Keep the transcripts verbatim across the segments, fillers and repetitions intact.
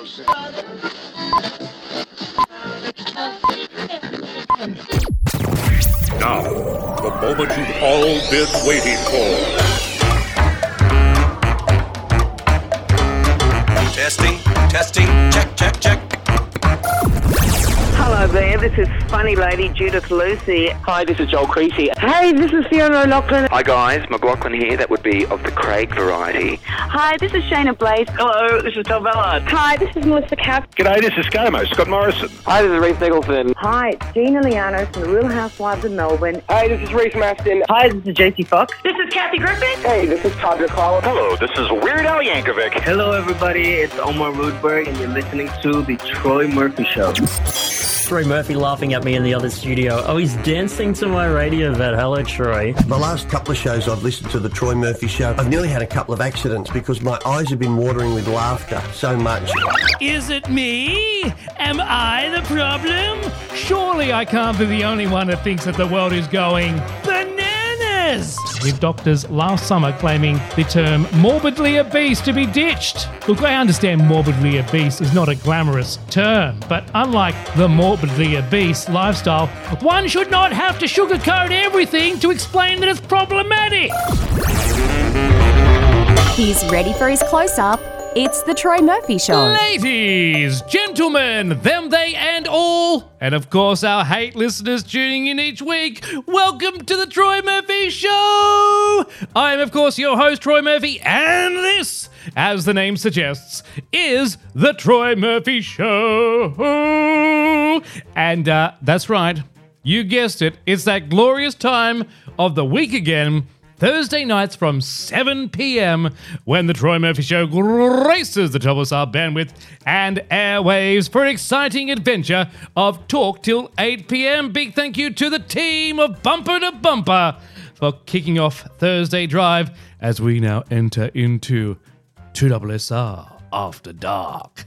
Now, the moment you've all been waiting for. Testing, testing, check, check, check. Hello there, this is funny lady Judith Lucy. Hi, this is Joel Creasy. Hey, this is Fiona O'Loughlin. Hi guys, McLaughlin here. That would be of the Craig variety. Hi, this is Shayna Blaze. Hello, this is Tom Ballard. Hi, this is Melissa Kapp. G'day, this is ScoMo, Scott Morrison. Hi, this is Reece Nicholson. Hi, it's Gina Liano from the Real Housewives of Melbourne. Hi, this is Reece Mastin. Hi, this is J C Fox. This is Kathy Griffin. Hey, this is Tadra Call. Hello, this is Weird Al Yankovic. Hello everybody, it's Omar Rudberg and you're listening to The Troy Murphy Show. Troy Murphy laughing at me in the other studio. Oh, he's dancing to my radio vet. Hello, Troy. The last couple of shows I've listened to the Troy Murphy Show, I've nearly had a couple of accidents because my eyes have been watering with laughter so much. Is it me? Am I the problem? Surely I can't be the only one that thinks that the world is going bananas. With doctors last summer claiming the term morbidly obese to be ditched. Look, I understand morbidly obese is not a glamorous term, but unlike the morbidly obese lifestyle, one should not have to sugarcoat everything to explain that it's problematic. He's ready for his close-up. It's The Troy Murphy Show. Ladies, gentlemen, them, they, and all, and of course our hate listeners tuning in each week, welcome to The Troy Murphy Show! I am, of course, your host, Troy Murphy, and this, as the name suggests, is The Troy Murphy Show! And uh, that's right, you guessed it, it's that glorious time of the week again, Thursday nights from seven p.m. when The Troy Murphy Show graces the top of our bandwidth and airwaves for an exciting adventure of talk till eight p.m. Big thank you to the team of Bumper to Bumper for kicking off Thursday Drive as we now enter into two S S R After Dark.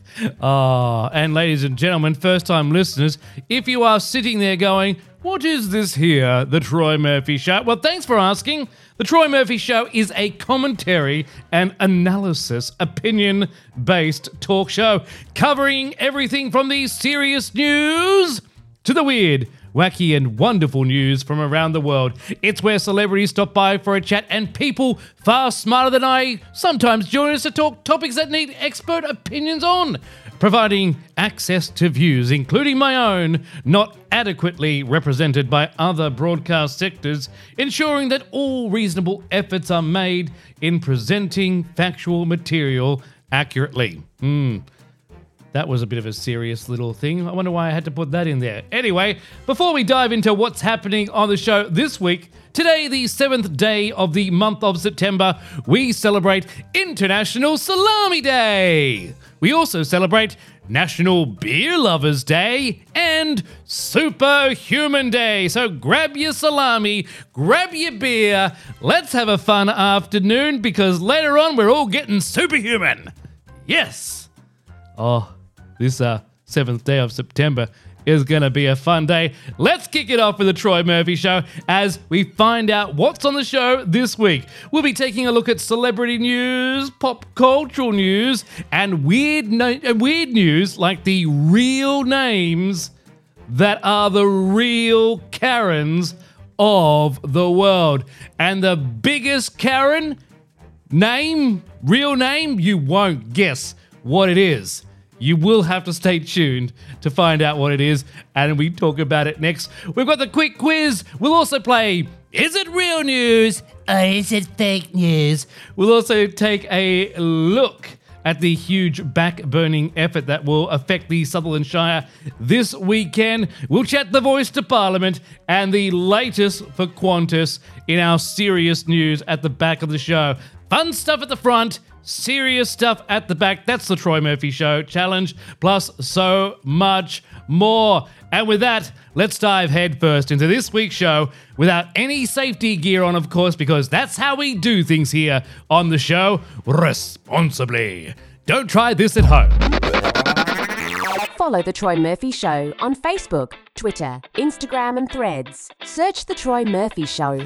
Ah, and ladies and gentlemen, first-time listeners, if you are sitting there going, what is this here, The Troy Murphy Show? Well, thanks for asking. The Troy Murphy Show is a commentary and analysis, opinion-based talk show covering everything from the serious news to the weird, wacky and wonderful news from around the world. It's where celebrities stop by for a chat and people far smarter than I sometimes join us to talk topics that need expert opinions on, providing access to views, including my own, not adequately represented by other broadcast sectors, ensuring that all reasonable efforts are made in presenting factual material accurately. Hmm. That was a bit of a serious little thing. I wonder why I had to put that in there. Anyway, before we dive into what's happening on the show this week, today, the seventh day of the month of September, we celebrate International Salami Day. We also celebrate National Beer Lovers Day and Superhuman Day. So grab your salami, grab your beer, let's have a fun afternoon because later on we're all getting superhuman. Yes. Oh, this uh, seventh day of September is going to be a fun day. Let's kick it off with the Troy Murphy Show as we find out what's on the show this week. We'll be taking a look at celebrity news, pop cultural news, and weird, no- weird news like the real names that are the real Karens of the world. And the biggest Karen name, real name, you won't guess what it is. You will have to stay tuned to find out what it is, and we talk about it next. We've got the quick quiz. We'll also play Is It Real News or Is It Fake News? We'll also take a look at the huge back-burning effort that will affect the Sutherland Shire this weekend. We'll chat the voice to Parliament and the latest for Qantas in our serious news at the back of the show. Fun stuff at the front, serious stuff at the back. That's the Troy Murphy Show challenge, plus so much more. And with that, let's dive headfirst into this week's show without any safety gear on, of course, because that's how we do things here on the show, responsibly. Don't try this at home. Follow The Troy Murphy Show on Facebook, Twitter, Instagram and Threads. Search The Troy Murphy Show.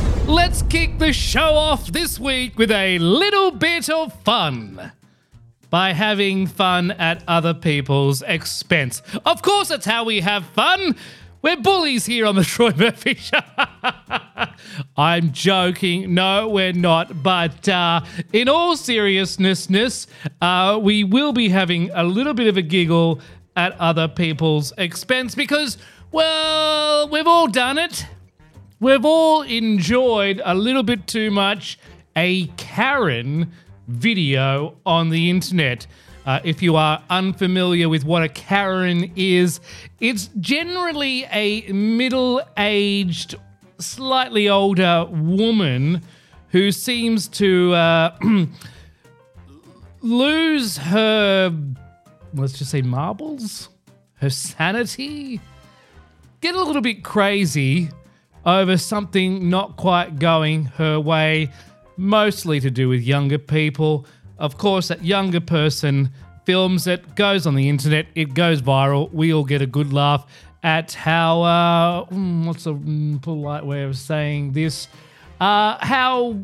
Let's kick the show off this week with a little bit of fun. by having fun at other people's expense. Of course, that's how we have fun. We're bullies here on the Troy Murphy Show. I'm joking. No, we're not. But uh, in all seriousness, uh, we will be having a little bit of a giggle at other people's expense because, well, we've all done it. We've all enjoyed a little bit too much a Karen video on the internet. Uh, if you are unfamiliar with what a Karen is, it's generally a middle-aged, slightly older woman who seems to uh, lose her, let's just say marbles, her sanity, get a little bit crazy over something not quite going her way, mostly to do with younger people. Of course, that younger person films it, goes on the internet, it goes viral. We all get a good laugh at how, uh, what's a polite way of saying this, uh, how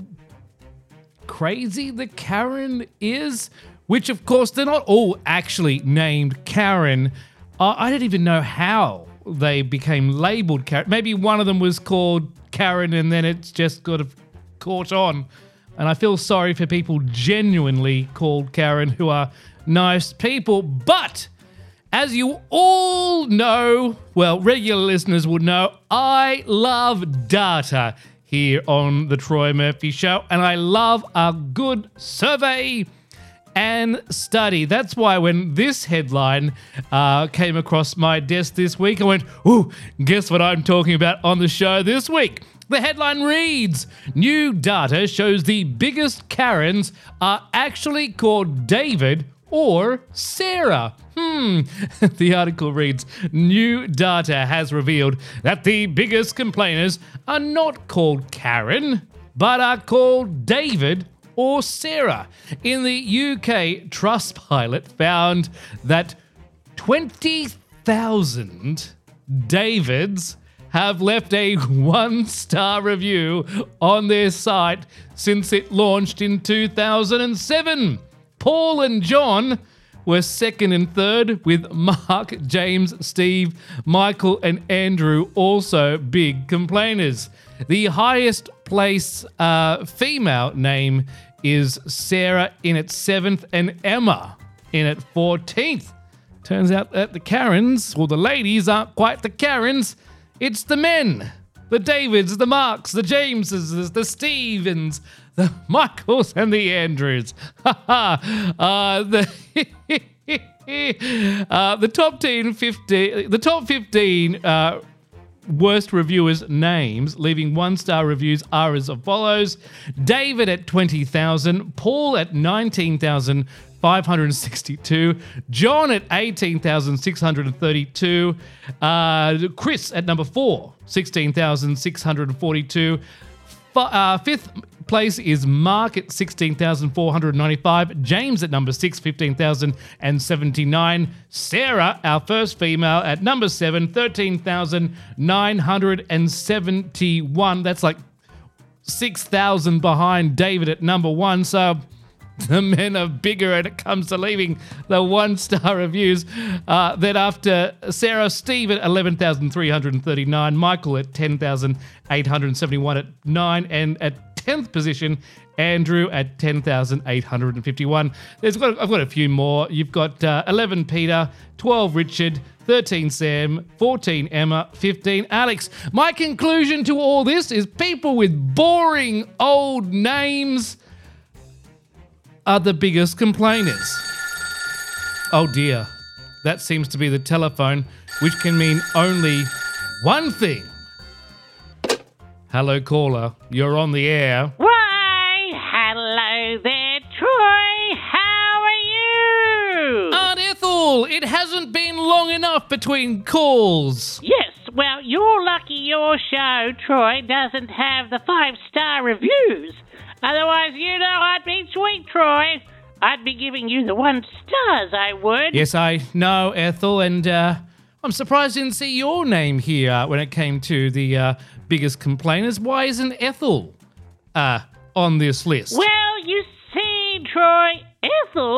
crazy the Karen is, which of course they're not all actually named Karen. Uh, I don't even know how they became labeled Karen. Maybe one of them was called Karen and then it's just got caught on. And I feel sorry for people genuinely called Karen who are nice people. But as you all know, well, regular listeners would know, I love data here on the Troy Murphy Show. And I love a good survey and study. That's why when this headline uh, came across my desk this week, I went, ooh, guess what I'm talking about on the show this week? The headline reads, new data shows the biggest Karens are actually called David or Sarah. Hmm. The article reads, new data has revealed that the biggest complainers are not called Karen, but are called David or Sarah. In the U K, Trustpilot found that twenty thousand Davids have left a one-star review on their site since it launched in two thousand seven. Paul and John were second and third, with Mark, James, Steve, Michael, and Andrew also big complainers. The highest place uh, female name is Sarah in its seventh and Emma in its fourteenth. Turns out that the Karens, or the ladies, aren't quite the Karens. It's the men, the Davids, the Marks, the Jameses, the Stevens, the Michaels, and the Andrews. uh, the uh, the top ten, fifteen, the top fifteen uh, worst reviewers' names, leaving one-star reviews, are as follows: David at twenty thousand, Paul at nineteen thousand five hundred sixty-two, John at eighteen thousand six hundred thirty-two, uh, Chris at number four, sixteen thousand six hundred forty-two, F- uh, fifth place is Mark at sixteen thousand four hundred ninety-five, James at number six, fifteen thousand seventy-nine, Sarah, our first female, at number seven, thirteen thousand nine hundred seventy-one. That's like six thousand behind David at number one, so the men are bigger when it comes to leaving the one-star reviews. Uh, then after Sarah, Steve at eleven thousand three hundred thirty-nine, Michael at ten thousand eight hundred seventy-one at nine, and at tenth position, Andrew at ten thousand eight hundred fifty-one. There's got, I've got a few more. You've got uh, eleven Peter, twelve Richard, thirteen Sam, fourteen Emma, fifteen Alex. My conclusion to all this is people with boring old names are the biggest complainers. Oh dear, that seems to be the telephone, which can mean only one thing. Hello, caller. You're on the air. Why, hello there, Troy. How are you? Aunt Ethel, it hasn't been long enough between calls. Yes, well, you're lucky your show, Troy, doesn't have the five-star reviews. Otherwise, you know, I'd be sweet, Troy. I'd be giving you the one stars, I would. Yes, I know, Ethel, and uh, I'm surprised I didn't see your name here uh, when it came to the uh, biggest complainers. Why isn't Ethel uh, on this list? Well, you see, Troy, Ethel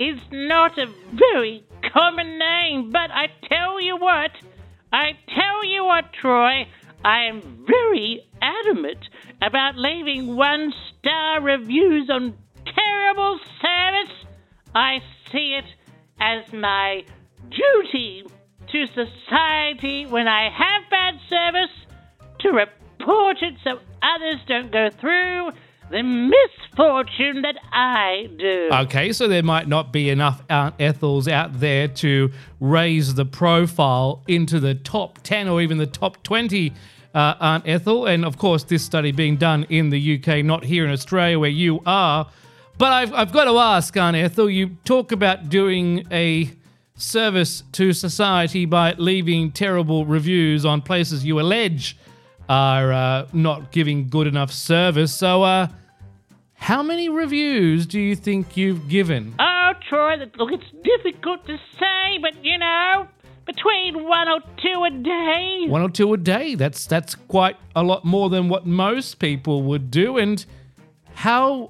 is not a very common name, but I tell you what, I tell you what, Troy, I am very adamant about leaving one-star reviews on terrible service. I see it as my duty to society when I have bad service to report it so others don't go through the misfortune that I do. Okay, so there might not be enough Aunt Ethels out there to raise the profile into the top ten or even the top twenty, uh, Aunt Ethel. And of course, this study being done in the U K, not here in Australia where you are. But I've, I've got to ask, Aunt Ethel, you talk about doing a service to society by leaving terrible reviews on places you allege are uh, not giving good enough service. So, uh, how many reviews do you think you've given? Oh, Troy, look, it's difficult to say, but, you know, between one or two a day. One or two a day. That's that's quite a lot more than what most people would do. And how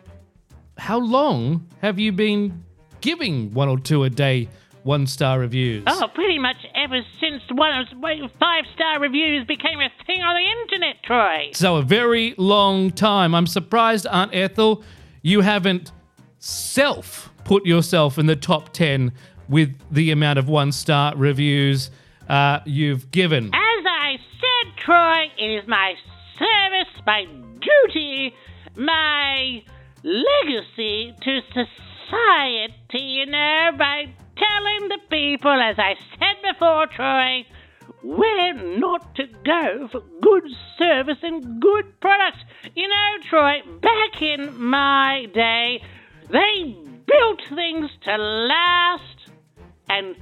how long have you been giving one or two a day one-star reviews? Oh, pretty much ever since one of five-star reviews became a thing on the internet, Troy. So a very long time. I'm surprised, Aunt Ethel, you haven't self-put yourself in the top ten with the amount of one-star reviews uh, you've given. As I said, Troy, it is my service, my duty, my legacy to society, you know, by telling the people, as I said before, Troy, where not to go for good service and good products. You know, Troy, back in my day, they built things to last, and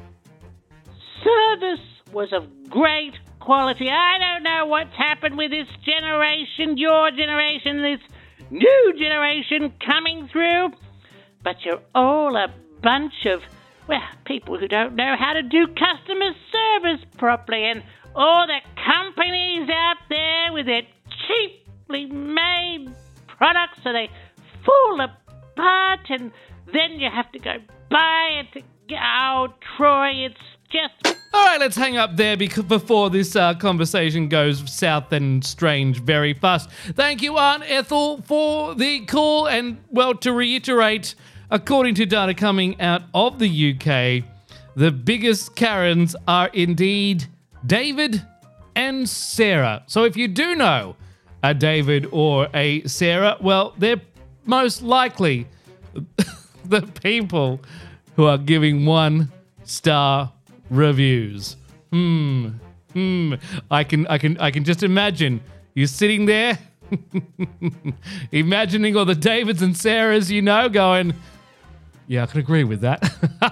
service was of great quality. I don't know what's happened with this generation, your generation, this new generation coming through, but you're all a bunch of, well, people who don't know how to do customer service properly, and all the companies out there with their cheaply made products, so they fall apart, and then you have to go buy it to get, oh, Troy, it's just... All right, let's hang up there because before this uh, conversation goes south and strange very fast. Thank you, Aunt Ethel, for the call. And, well, to reiterate, according to data coming out of the U K, the biggest Karens are indeed David and Sarah. So if you do know a David or a Sarah, well, they're most likely the people who are giving one-star reviews. Hmm. Hmm. I can I can I can just imagine you sitting there imagining all the Davids and Sarahs you know going, yeah, I can agree with that.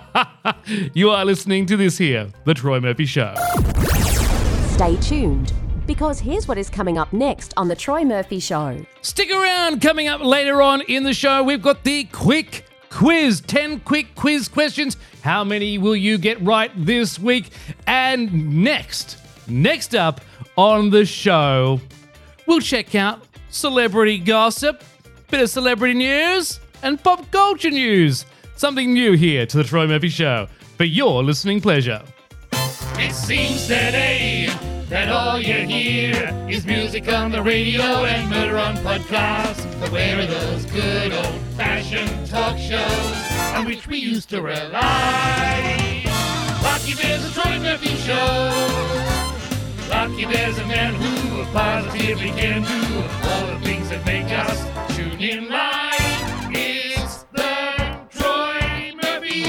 You are listening to this here, The Troy Murphy Show. Stay tuned, because here's what is coming up next on The Troy Murphy Show. Stick around. Coming up later on in the show, we've got the quick quiz. ten quick quiz questions. How many will you get right this week? And next, next up on the show, we'll check out celebrity gossip, bit of celebrity news, and pop culture news. Something new here to The Troy Murphy Show for your listening pleasure. It seems today that all you hear is music on the radio and murder on podcasts. But where are those good old-fashioned talk shows on which we used to rely? Lucky there's a Troy Murphy Show. Lucky there's a man who positively can do all the things that make us tune in live. It's the Troy Murphy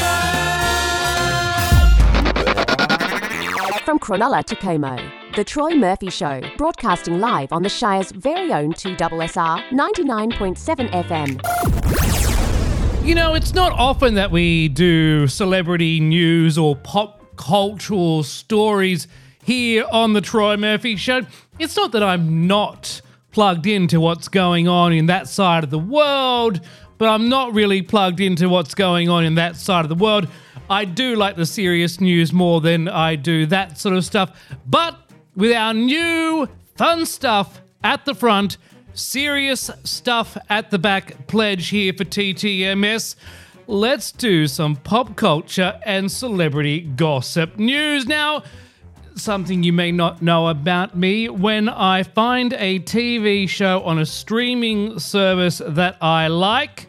Show. From Cronulla to Como, The Troy Murphy Show, broadcasting live on the Shire's very own two S S R ninety-nine point seven F M. You know, it's not often that we do celebrity news or pop cultural stories here on The Troy Murphy Show. It's not that I'm not plugged into what's going on in that side of the world, but I'm not really plugged into what's going on in that side of the world. I do like the serious news more than I do that sort of stuff. But with our new fun stuff at the front, serious stuff at the back pledge here for T T M S, let's do some pop culture and celebrity gossip news. Now, something you may not know about me, when I find a T V show on a streaming service that I like,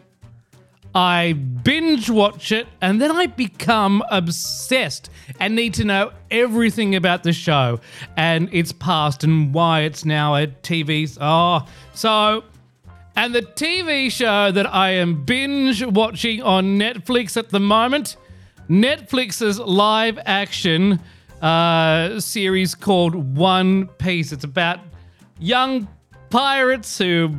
I binge watch it, and then I become obsessed and need to know everything about the show and its past and why it's now a T V. Oh, so, and the T V show that I am binge watching on Netflix at the moment, Netflix's live action uh, series called One Piece. It's about young pirates who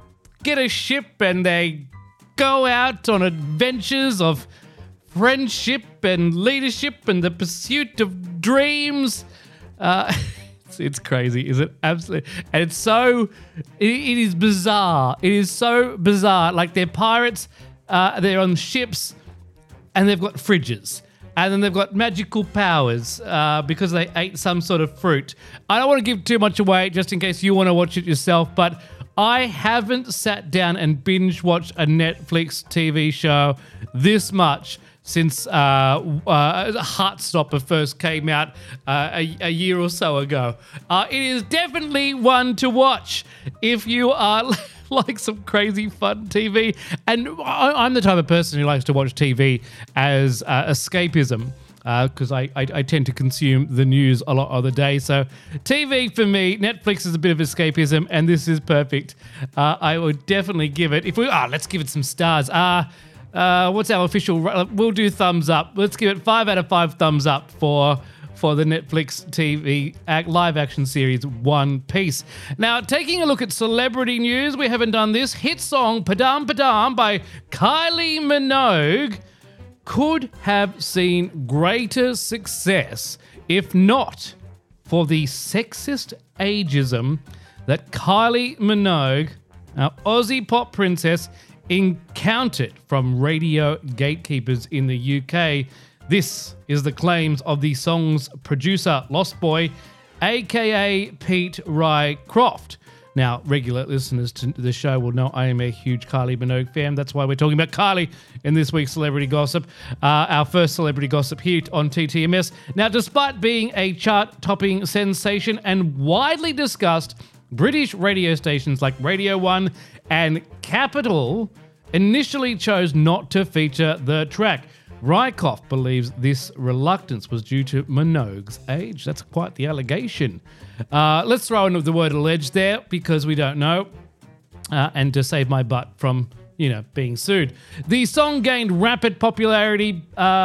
get a ship and they go out on adventures of friendship and leadership and the pursuit of dreams. Uh, it's, it's crazy, is it? Absolutely. And it's so, it, it is bizarre. It is so bizarre. Like, they're pirates, uh, they're on ships, and they've got fridges. And then they've got magical powers uh, because they ate some sort of fruit. I don't want to give too much away just in case you want to watch it yourself, but I haven't sat down and binge watched a Netflix T V show this much since uh, uh, Heartstopper first came out uh, a, a year or so ago. Uh, it is definitely one to watch if you are like some crazy fun T V. And I, I'm the type of person who likes to watch T V as uh, escapism, because uh, I, I, I tend to consume the news a lot of the day. So T V for me, Netflix is a bit of escapism, and this is perfect. Uh, I would definitely give it, if we, ah, let's give it some stars. Uh, uh, what's our official, we'll do thumbs up. Let's give it five out of five thumbs up for for the Netflix T V act, live action series One Piece. Now, taking a look at celebrity news, we haven't done this. Hit song Padam Padam by Kylie Minogue could have seen greater success if not for the sexist ageism that Kylie Minogue, our Aussie pop princess, encountered from radio gatekeepers in the U K. This is the claims of the song's producer, Lost Boy, aka Pete Rycroft. Now, regular listeners to the show will know I am a huge Kylie Minogue fan. That's why we're talking about Kylie in this week's Celebrity Gossip, uh, our first Celebrity Gossip here on T T M S. Now, despite being a chart-topping sensation and widely discussed, British radio stations like Radio one and Capital initially chose not to feature the track. Rycroft believes this reluctance was due to Minogue's age. That's quite the allegation. Uh, let's throw in the word alleged there because we don't know. Uh, and to save my butt from, you know, being sued. The song gained rapid popularity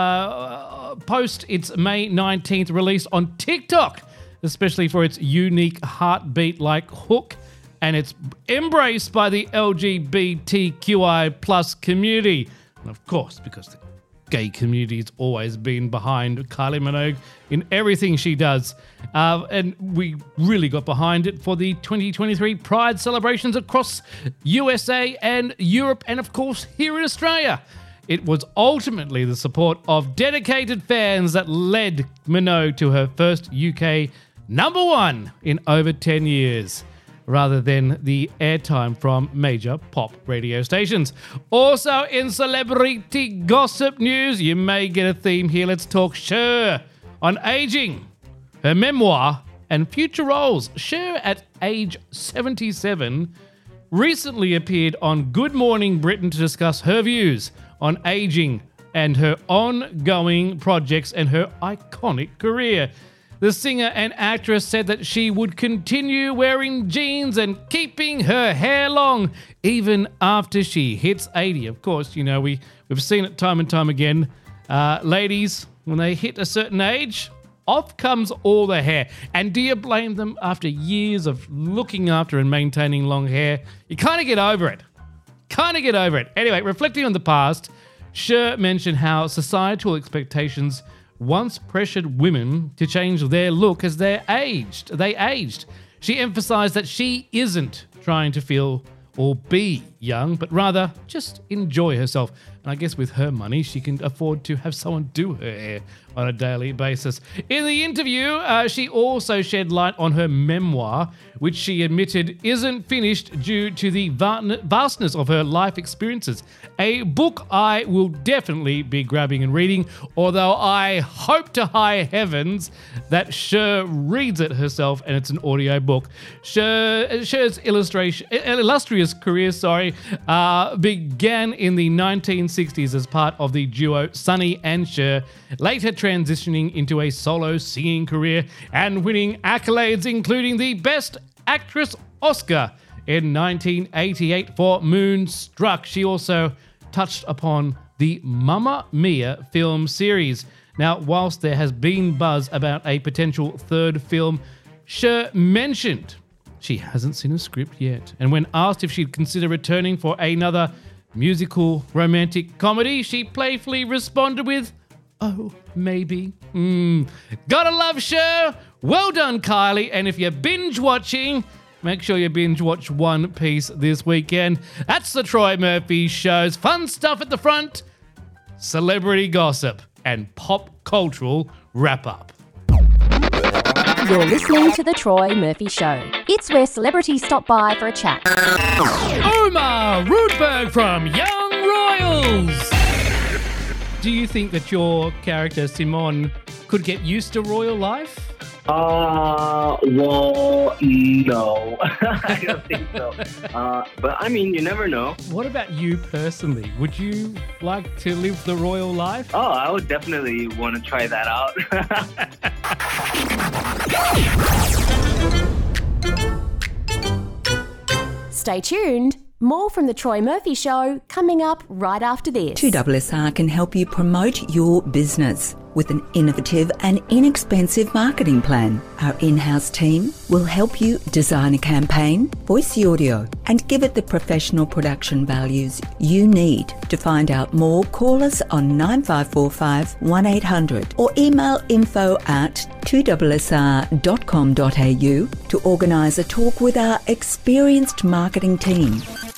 uh, post its May nineteenth release on TikTok, especially for its unique heartbeat-like hook, and it's embraced by the L G B T Q I plus community. And of course, because the gay community's always been behind Kylie Minogue in everything she does. Uh, and we really got behind it for the twenty twenty-three Pride celebrations across U S A and Europe, and of course here in Australia. It was ultimately the support of dedicated fans that led Minogue to her first U K number one in over ten years. Rather than the airtime from major pop radio stations. Also in celebrity gossip news, you may get a theme here. Let's talk Cher on aging, her memoir, and future roles. Cher, at age seventy-seven, recently appeared on Good Morning Britain to discuss her views on aging and her ongoing projects and her iconic career. The singer and actress said that she would continue wearing jeans and keeping her hair long even after she hits eighty. Of course, you know, we, we've seen it time and time again. Uh, ladies, when they hit a certain age, off comes all the hair. And do you blame them after years of looking after and maintaining long hair? You kind of get over it. Kind of get over it. Anyway, reflecting on the past, Cher mentioned how societal expectations once pressured women to change their look as they aged. They aged. She emphasized that she isn't trying to feel or be young, but rather just enjoy herself. And I guess with her money, she can afford to have someone do her hair on a daily basis. In the interview, uh, she also shed light on her memoir, which she admitted isn't finished due to the va- vastness of her life experiences. A book I will definitely be grabbing and reading, although I hope to high heavens that Cher reads it herself and it's an audio book. Cher, Cher's illustration, illustrious career, sorry, uh, began in the nineteen sixties as part of the duo Sonny and Cher, later transitioning into a solo singing career and winning accolades including the Best Actress Oscar in nineteen eighty-eight for Moonstruck. She also touched upon the Mamma Mia film series. Now, whilst there has been buzz about a potential third film, Cher mentioned she hasn't seen a script yet. And when asked if she'd consider returning for another musical romantic comedy, she playfully responded with, "Oh, maybe." Mm. Gotta love Cher. Well done, Kylie. And if you're binge watching, make sure you binge watch One Piece this weekend. That's the Troy Murphy Show's fun stuff at the front, celebrity gossip, and pop cultural wrap-up. You're listening to The Troy Murphy Show. It's where celebrities stop by for a chat. Omar Rudberg from Young Royals. Do you think that your character, Simon, could get used to royal life? Uh, well, no. I don't think so. Uh, but I mean, you never know. What about you personally? Would you like to live the royal life? Oh, I would definitely want to try that out. Stay tuned. More from The Troy Murphy Show coming up right after this. two S S R can help you promote your business with an innovative and inexpensive marketing plan. Our in-house team will help you design a campaign, voice the audio, and give it the professional production values you need. To find out more, call us on nine five four five, one eight hundred or email info at two S S R dot com dot a u to organise a talk with our experienced marketing team.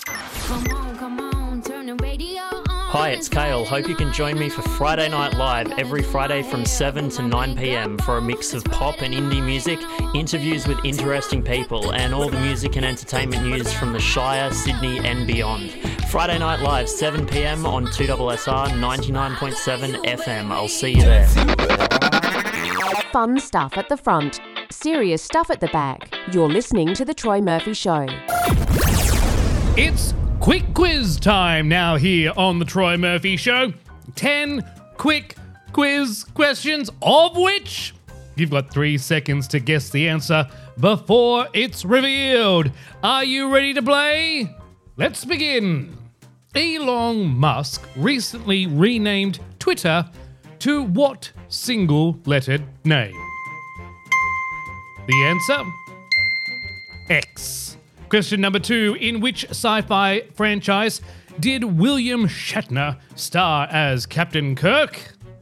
Hi, it's Kale. Hope you can join me for Friday Night Live every Friday from seven to nine p.m. for a mix of pop and indie music, interviews with interesting people, and all the music and entertainment news from the Shire, Sydney and beyond. Friday Night Live, seven p.m. on two S S R ninety-nine point seven F M. I'll see you there. Fun stuff at the front, serious stuff at the back. You're listening to The Troy Murphy Show. It's quick quiz time now here on The Troy Murphy Show. Ten quick quiz questions, of which you've got three seconds to guess the answer before it's revealed. Are you ready to play? Let's begin. Elon Musk recently renamed Twitter to what single-lettered name? The answer? X. Question number two. In which sci-fi franchise did William Shatner star as Captain Kirk?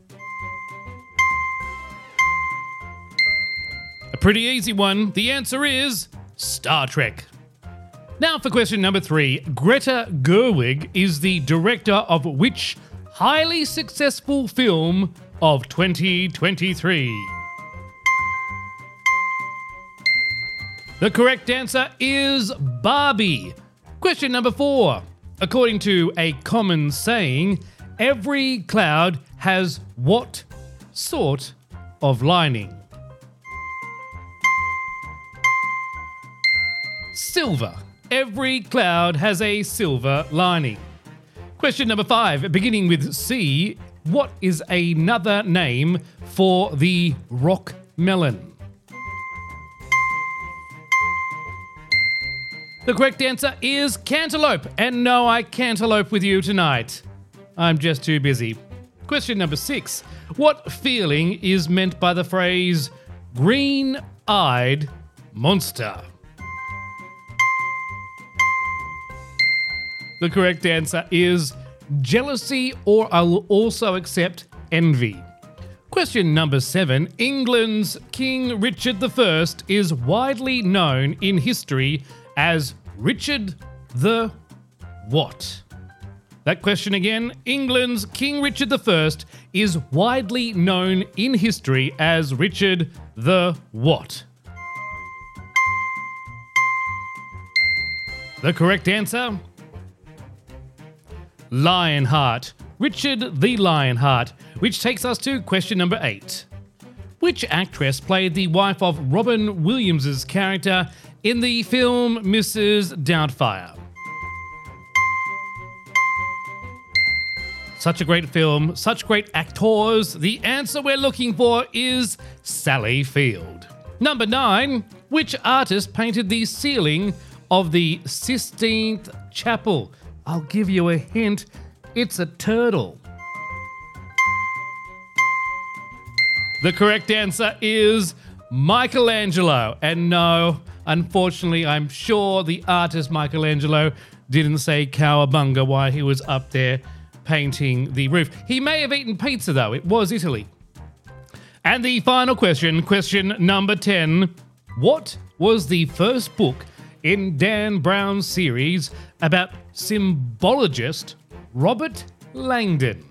A pretty easy one. The answer is Star Trek. Now for question number three. Greta Gerwig is the director of which highly successful film of twenty twenty-three? The correct answer is Barbie. Question number four. According to a common saying, every cloud has what sort of lining? Silver. Every cloud has a silver lining. Question number five. Beginning with C, what is another name for the rock melon? The correct answer is cantaloupe. And no, I can't elope with you tonight. I'm just too busy. Question number six. What feeling is meant by the phrase green-eyed monster? The correct answer is jealousy, or I'll also accept envy. Question number seven. England's King Richard the First is widely known in history as Richard the what? That question again. England's King Richard the First is widely known in history as Richard the what? The correct answer? Lionheart. Richard the Lionheart, which takes us to question number eight. Which actress played the wife of Robin Williams' character in the film Missus Doubtfire? Such a great film, such great actors. The answer we're looking for is Sally Field. Number nine. Which artist painted the ceiling of the Sistine Chapel? I'll give you a hint. It's a turtle. The correct answer is Michelangelo. And no, unfortunately, I'm sure the artist Michelangelo didn't say cowabunga while he was up there painting the roof. He may have eaten pizza, though. It was Italy. And the final question, question number ten. What was the first book in Dan Brown's series about symbologist Robert Langdon?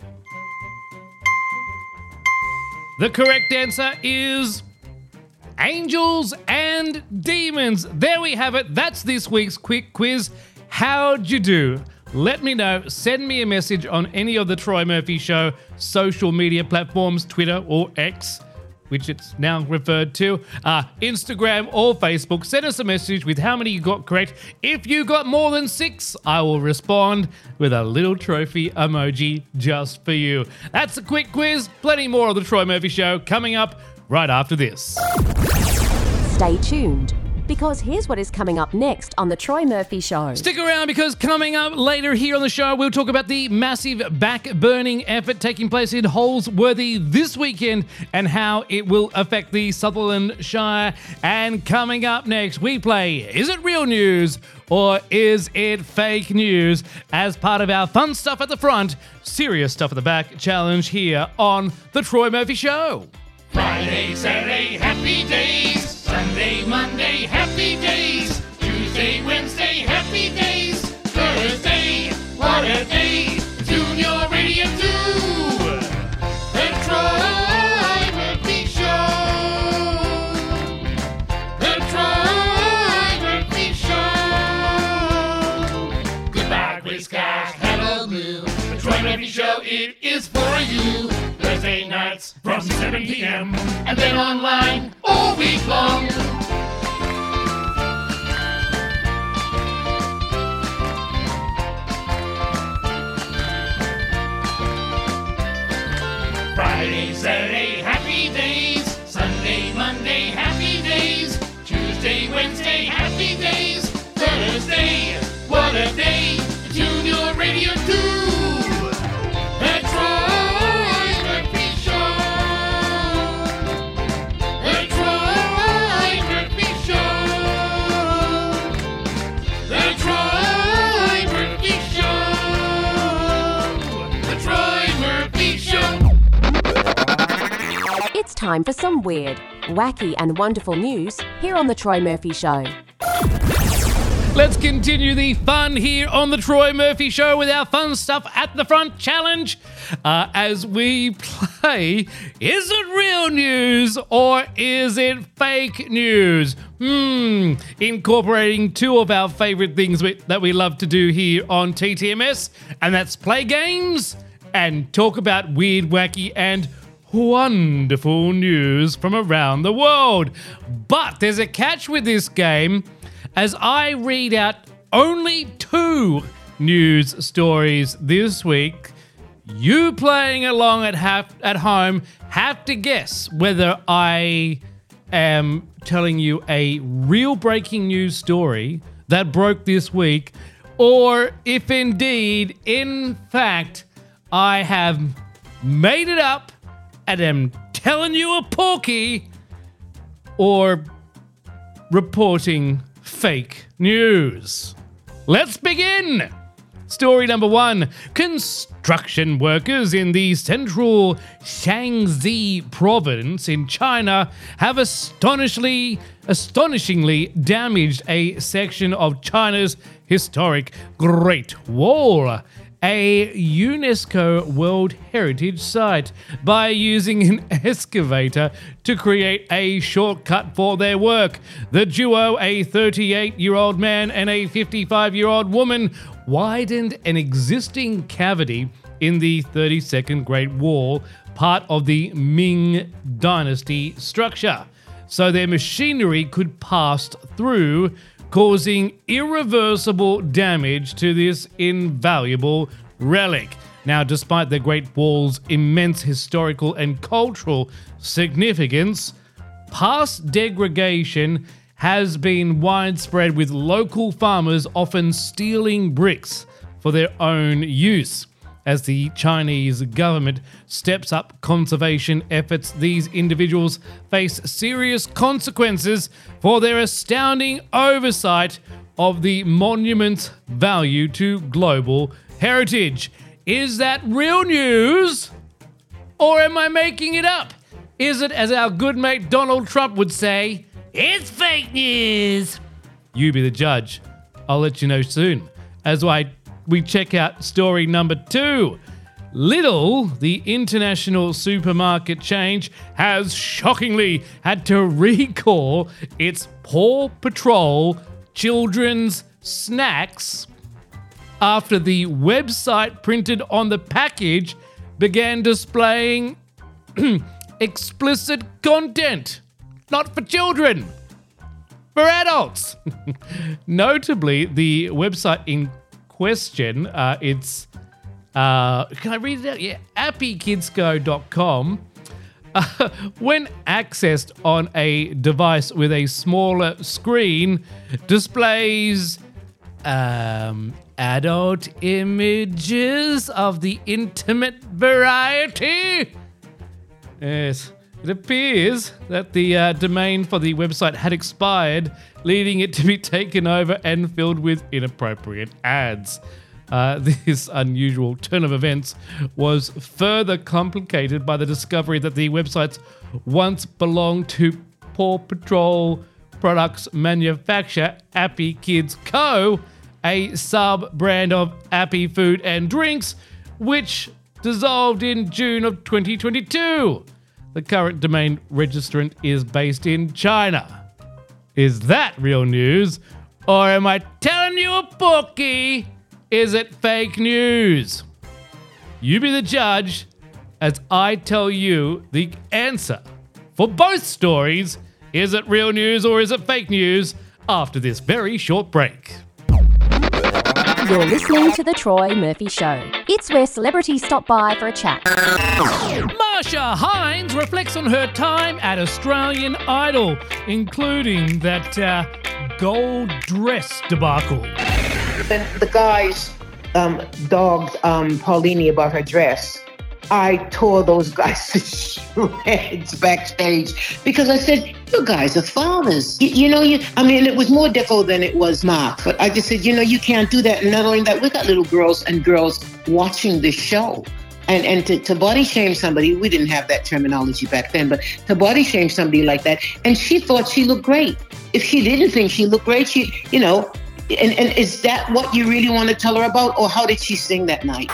The correct answer is Angels and Demons. There we have it. That's this week's quick quiz. How'd you do? Let me know. Send me a message on any of the Troy Murphy Show social media platforms, Twitter or X, which it's now referred to, uh, Instagram or Facebook. Send us a message with how many you got correct. If you got more than six, I will respond with a little trophy emoji just for you. That's a quick quiz. Plenty more of the Troy Murphy Show coming up right after this. Stay tuned, because here's what is coming up next on The Troy Murphy Show. Stick around, because coming up later here on the show, we'll talk about the massive back-burning effort taking place in Holsworthy this weekend and how it will affect the Sutherland Shire. And coming up next, we play Is It Real News or Is It Fake News as part of our fun stuff at the front, serious stuff at the back challenge here on The Troy Murphy Show. Friday, Saturday, happy days. Sunday, Monday, happy days. Tuesday, Wednesday, happy days. Thursday, what a day. Tune your radio to The Troy Murphy Show. The Troy Murphy Show. Goodbye, gray skies, hello blue. The Troy Murphy Show, it is for you. Thursday nights from seven p.m. and then online all week long. Friday, Saturday, happy days. Sunday, Monday, happy days. Tuesday, Wednesday, happy days. Thursday, what a day. Tune your radio to The Troy Murphy Show. The Troy Murphy Show. The Troy Murphy Show. The Troy Murphy Show. It's time for some weird, wacky and wonderful news here on The Troy Murphy Show. Let's continue the fun here on The Troy Murphy Show with our fun stuff at the front challenge uh, as we play Is It Real News or Is It Fake News? Hmm, incorporating two of our favorite things we, that we love to do here on T T M S, and that's play games and talk about weird, wacky and wonderful news from around the world. But there's a catch with this game, as I read out only two news stories this week. You playing along at have, at home have to guess whether I am telling you a real breaking news story that broke this week, or if indeed, in fact, I have made it up and am telling you a porky or reporting fake news. Let's begin. Story number one. Construction workers in the central Shaanxi province in China have astonishingly, astonishingly damaged a section of China's historic Great Wall. a UNESCO World Heritage Site by using an excavator to create a shortcut for their work. The duo, a thirty-eight-year-old man and a fifty-five-year-old woman, widened an existing cavity in the thirty-second Great Wall, part of the Ming Dynasty structure, so their machinery could pass through, causing irreversible damage to this invaluable relic. Now, despite the Great Wall's immense historical and cultural significance, past degradation has been widespread, with local farmers often stealing bricks for their own use. As the Chinese government steps up conservation efforts, these individuals face serious consequences for their astounding oversight of the monument's value to global heritage. Is that real news? Or am I making it up? Is it, as our good mate Donald Trump would say, it's fake news? You be the judge. I'll let you know soon, as I we check out story number two. Lidl, the international supermarket chain, has shockingly had to recall its Paw Patrol children's snacks after the website printed on the package began displaying explicit content. Not for children, for adults. Notably, the website in question, uh, it's, uh, can I read it out? Yeah, appy kids go dot com. Uh, when accessed on a device with a smaller screen, displays um, adult images of the intimate variety. Yes. It appears that the uh, domain for the website had expired, leading it to be taken over and filled with inappropriate ads. Uh, this unusual turn of events was further complicated by the discovery that the websites once belonged to Paw Patrol products manufacturer Appy Kids Co., a sub-brand of Appy Food and Drinks, which dissolved in June of twenty twenty-two. The current domain registrant is based in China. Is that real news? Or am I telling you a bookie? Is it fake news? You be the judge as I tell you the answer for both stories. Is it real news or is it fake news? After this very short break. You're listening to The Troy Murphy Show. It's where celebrities stop by for a chat. Marsha Hines reflects on her time at Australian Idol, including that uh, gold dress debacle. When the guys um, dogged um, Paulini about her dress, I tore those guys to shreds backstage because I said, you guys are fathers. You, you know, you. I mean, it was more Deco than it was Mark, but I just said, you know, you can't do that. And not only that, we got little girls and girls watching this show. And and to, to body shame somebody, we didn't have that terminology back then, but to body shame somebody like that, and she thought she looked great. If she didn't think she looked great, she, you know, and, and is that what you really want to tell her about? Or how did she sing that night?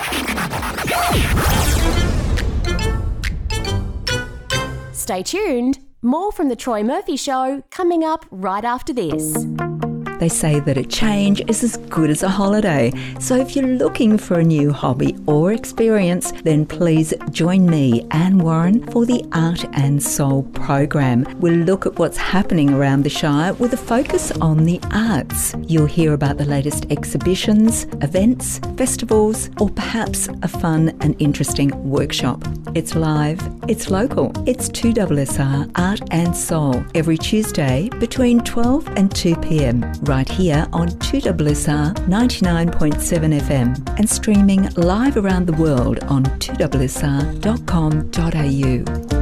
Stay tuned. More from The Troy Murphy Show coming up right after this. They say that a change is as good as a holiday. So if you're looking for a new hobby or experience, then please join me, Anne Warren, for the Art and Soul program. We'll look at what's happening around the Shire with a focus on the arts. You'll hear about the latest exhibitions, events, festivals, or perhaps a fun and interesting workshop. It's live, it's local, it's two S S R Art and Soul every Tuesday between twelve and two p.m. right here on two S S R ninety-nine point seven F M and streaming live around the world on two S S R dot com dot a u.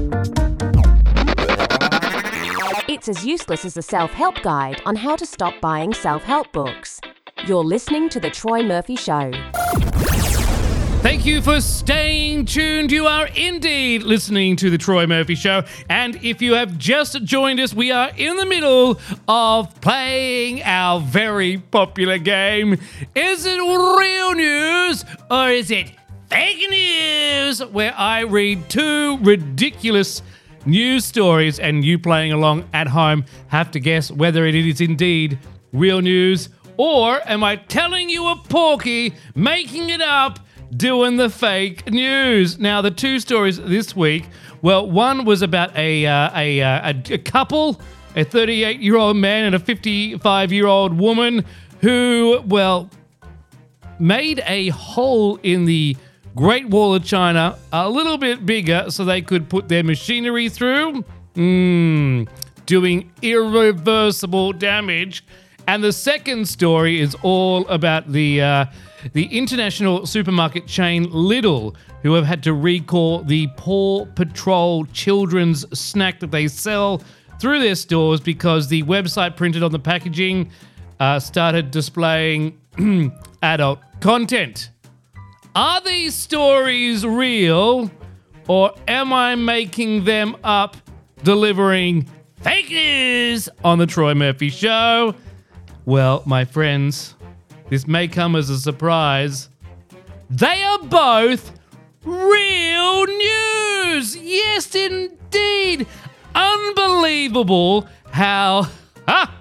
It's as useless as a self-help guide on how to stop buying self-help books. You're listening to The Troy Murphy Show. Thank you for staying tuned. You are indeed listening to The Troy Murphy Show. And if you have just joined us, we are in the middle of playing our very popular game. Is it real news or is it fake news? Where I read two ridiculous news stories and you playing along at home have to guess whether it is indeed real news or am I telling you a porky, making it up, doing the fake news. Now, the two stories this week, well, one was about a uh, a, uh, a, a couple, a thirty-eight-year-old man and a fifty-five-year-old woman who, well, made a hole in the Great Wall of China a little bit bigger so they could put their machinery through, mm, doing irreversible damage. And the second story is all about the uh, the international supermarket chain Lidl, who have had to recall the Paw Patrol children's snack that they sell through their stores because the website printed on the packaging uh, started displaying adult content. Are these stories real, or am I making them up, delivering fake news on The Troy Murphy Show? Well, my friends, this may come as a surprise. They are both real news! Yes, indeed! Unbelievable how... Ha!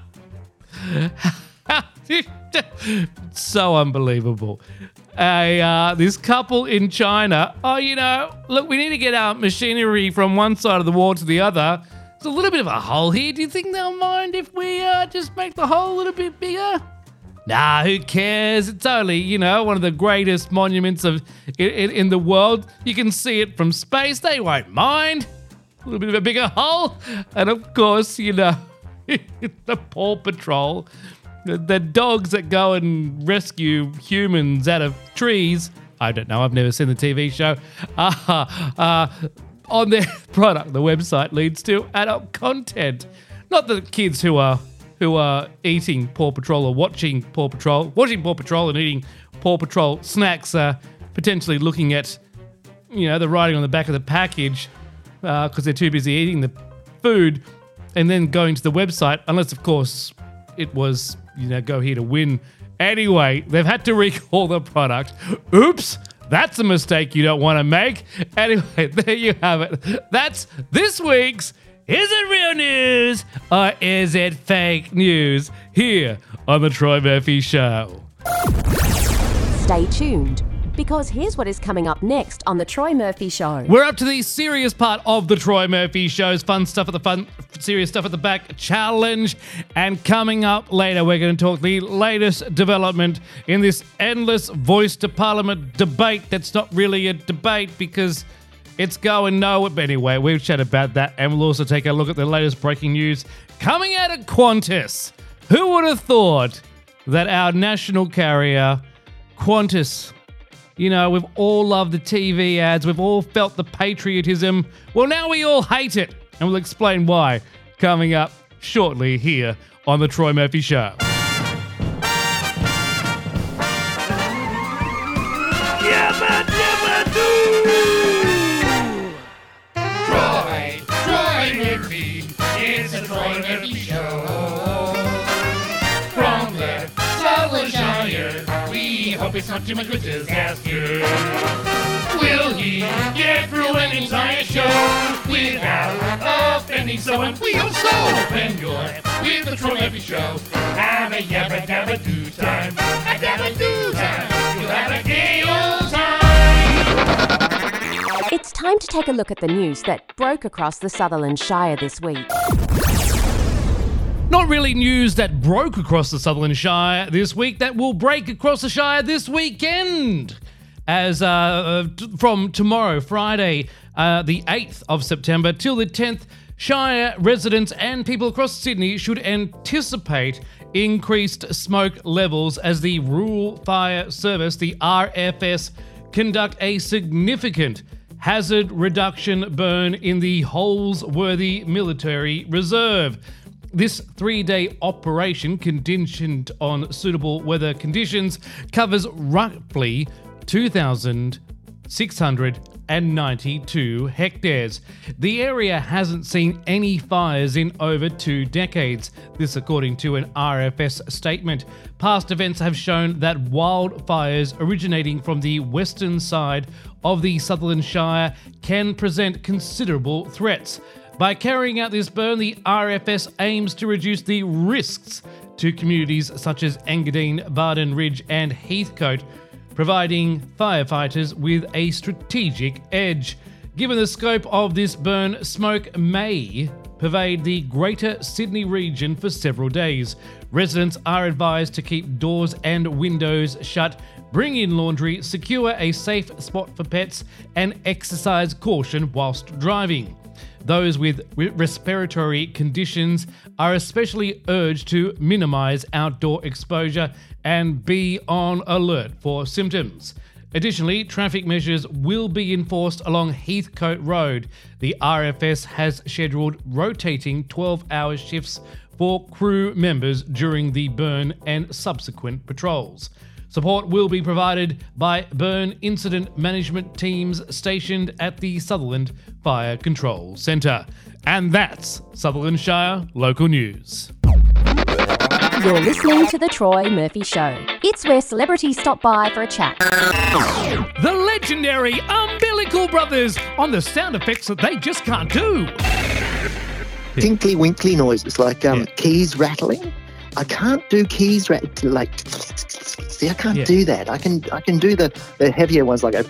So unbelievable. A, uh, this couple in China, oh, you know, look, we need to get our machinery from one side of the wall to the other. There's a little bit of a hole here. Do you think they'll mind if we uh, just make the hole a little bit bigger? Nah, who cares? It's only, you know, one of the greatest monuments of in, in, in the world. You can see it from space. They won't mind. A little bit of a bigger hole. And of course, you know, the Paw Patrol, the, the dogs that go and rescue humans out of trees. I don't know. I've never seen the T V show. Uh, uh, on their product, the website leads to adult content. Not the kids who are who are eating Paw Patrol or watching Paw Patrol, watching Paw Patrol and eating Paw Patrol snacks are potentially looking at, you know, the writing on the back of the package because uh, they're too busy eating the food and then going to the website, unless, of course, it was, you know, go here to win. Anyway, they've had to recall the product. Oops, that's a mistake you don't want to make. Anyway, there you have it. That's this week's Is It Real News or Is It Fake News? Here on The Troy Murphy Show. Stay tuned, because here's what is coming up next on The Troy Murphy Show. We're up to the serious part of The Troy Murphy Show's fun stuff at the fun, serious stuff at the back challenge. And coming up later, we're going to talk the latest development in this endless voice to parliament debate that's not really a debate because it's going nowhere. But anyway, we'll chat about that, and we'll also take a look at the latest breaking news coming out of Qantas. Who would have thought that our national carrier, Qantas, you know, we've all loved the T V ads, we've all felt the patriotism. Well, now we all hate it, and we'll explain why coming up shortly here on The Troy Murphy Show. Yabba dabba doo! Troy, Troy Murphy, it's a Troy Murphy Show. From the Sutherland Shire, we hope it's not too much of a disaster. Will he get through an entire show without offending someone? We hope so. When you're with the Troy Murphy Show, have a yabba dabba doo time. A dabba doo time. You'll have a gay old time. It's time to take a look at the news that broke across the Sutherland Shire this week. Not really news that broke across the Sutherland Shire this week, that will break across the Shire this weekend. As uh, uh, t- from tomorrow, Friday, uh, the eighth of September, till the tenth, Shire residents and people across Sydney should anticipate increased smoke levels as the Rural Fire Service, the R F S, conduct a significant hazard reduction burn in the Holsworthy Military Reserve. This three-day operation, conditioned on suitable weather conditions, covers roughly two thousand six hundred ninety-two hectares. The area hasn't seen any fires in over two decades, this according to an R F S statement. Past events have shown that wildfires originating from the western side of the Sutherland Shire can present considerable threats. By carrying out this burn, the R F S aims to reduce the risks to communities such as Engadine, Barden Ridge and Heathcote, providing firefighters with a strategic edge. Given the scope of this burn, smoke may pervade the Greater Sydney region for several days. Residents are advised to keep doors and windows shut, bring in laundry, secure a safe spot for pets, and exercise caution whilst driving. Those with respiratory conditions are especially urged to minimise outdoor exposure and be on alert for symptoms. Additionally, traffic measures will be enforced along Heathcote Road. The R F S has scheduled rotating twelve-hour shifts for crew members during the burn and subsequent patrols. Support will be provided by burn incident management teams stationed at the Sutherland Fire Control Centre. And that's Sutherland Shire Local News. You're listening to The Troy Murphy Show. It's where celebrities stop by for a chat. The legendary Umbilical Brothers on the sound effects that they just can't do. Tinkly winkly noises like um, yeah. keys rattling. I can't do keys rat like. See, I can't yeah. do that. I can I can do the, the heavier ones like a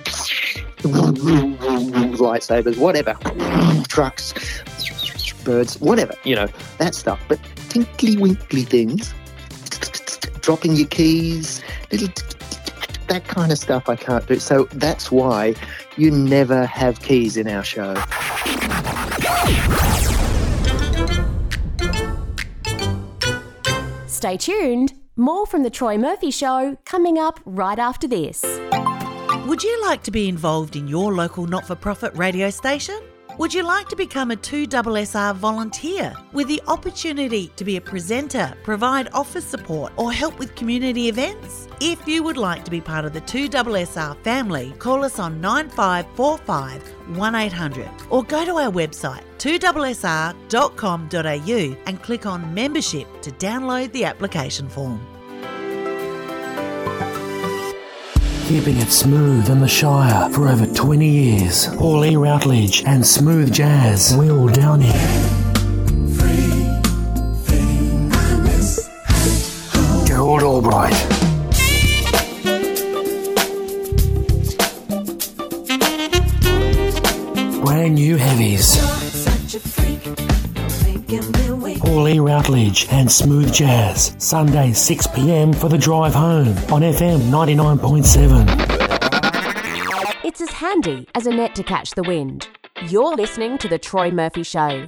lightsabers, whatever, trucks, birds, whatever, you know, that stuff. But tinkly winkly things, dropping your keys, little that kind of stuff I can't do. So that's why you never have keys in our show. Stay tuned. More from The Troy Murphy Show coming up right after this. Would you like to be involved in your local not-for-profit radio station? Would you like to become a two S S R volunteer with the opportunity to be a presenter, provide office support or help with community events? If you would like to be part of the two S S R family, call us on nine five four five, one eight hundred or go to our website two S S R dot com dot a u and click on membership to download the application form. Keeping it smooth in the Shire for over twenty years. Paulie Routledge and Smooth Jazz. Will Downey. Gerald Albright. Brand new heavies. Paulie Routledge and Smooth Jazz. Sunday six p m for the drive home on F M ninety-nine point seven. It's as handy as a net to catch the wind. You're listening to The Troy Murphy Show.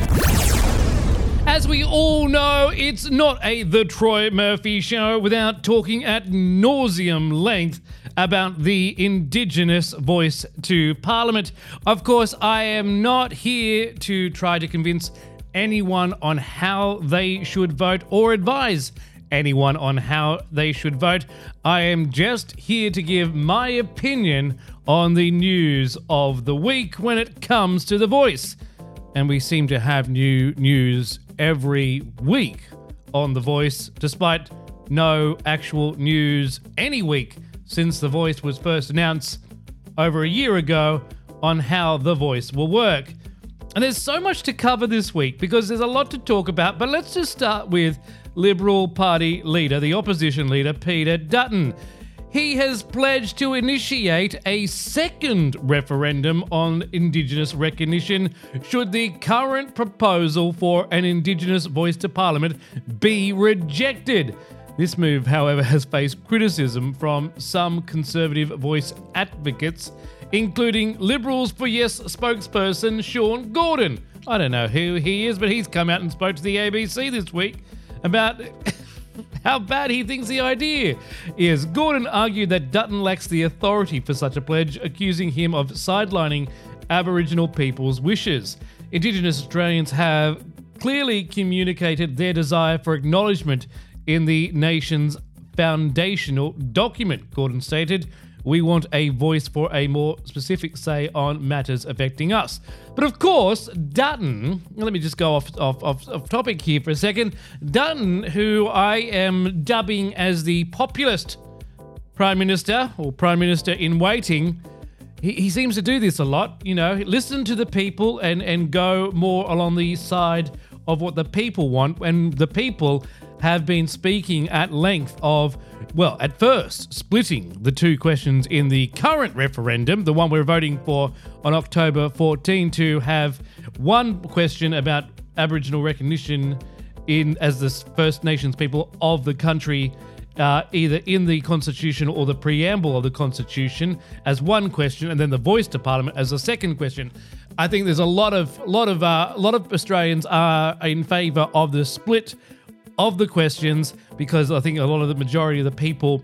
As we all know, it's not a The Troy Murphy Show without talking at nauseam length about the Indigenous voice to Parliament. Of course, I am not here to try to convince anyone on how they should vote or advise anyone on how they should vote. I am just here to give my opinion on the news of the week when it comes to The Voice. And we seem to have new news every week on The Voice, despite no actual news any week since The Voice was first announced over a year ago on how The Voice will work. And there's so much to cover this week because there's a lot to talk about, but let's just start with Liberal Party leader, the opposition leader, Peter Dutton. He has pledged to initiate a second referendum on Indigenous recognition should the current proposal for an Indigenous voice to Parliament be rejected. This move, however, has faced criticism from some Conservative voice advocates, including Liberals for Yes spokesperson Sean Gordon. I don't know who he is, but he's come out and spoke to the A B C this week about how bad he thinks the idea is. Gordon argued that Dutton lacks the authority for such a pledge, accusing him of sidelining Aboriginal people's wishes. Indigenous Australians have clearly communicated their desire for acknowledgement in the nation's foundational document, Gordon stated. We want a voice for a more specific say on matters affecting us. But of course, Dutton, let me just go off, off, off, off topic here for a second. Dutton, who I am dubbing as the populist Prime Minister, or Prime Minister in waiting, he, he seems to do this a lot. You know, listen to the people and, and go more along the side of what the people want. And the people have been speaking at length of, well, at first, splitting the two questions in the current referendum, the one we're voting for on October fourteenth, to have one question about Aboriginal recognition in as the First Nations people of the country, uh, either in the Constitution or the preamble of the Constitution as one question, and then the voice to Parliament as a second question. I think there's a lot of lot of uh, a lot of Australians are in favour of the split of the questions, because I think a lot of the majority of the people